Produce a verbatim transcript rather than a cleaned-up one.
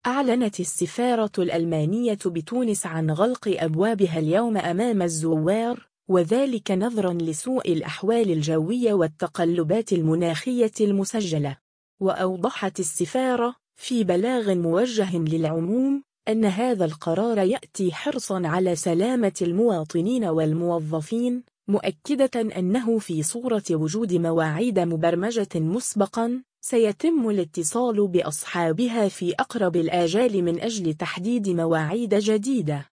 أعلنت السفارة الألمانية بتونس عن غلق أبوابها اليوم أمام الزوار، وذلك نظراً لسوء الأحوال الجوية والتقلبات المناخية المسجلة. وأوضحت السفارة في بلاغ موجه للعموم أن هذا القرار يأتي حرصاً على سلامة المواطنين والموظفين، مؤكدة أنه في صورة وجود مواعيد مبرمجة مسبقاً سيتم الاتصال بأصحابها في أقرب الآجال من أجل تحديد مواعيد جديدة.